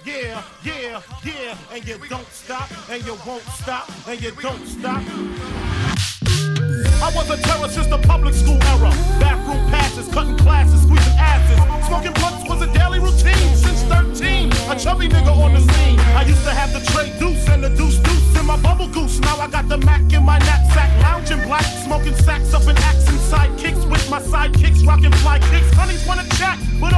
Yeah, yeah, yeah, and you don't stop, and you won't stop, and you don't stop. I was a terror since the public school era. Bathroom passes, cutting classes, squeezing asses. Smoking blunts was a daily routine since 13. A chubby nigga on the scene. I used to have the tray deuce and the deuce in my bubble goose. Now I got the Mac in my knapsack, lounging black, smoking sacks up in axe and sidekicks with my sidekicks, rocking fly kicks. Honeys wanna chat, but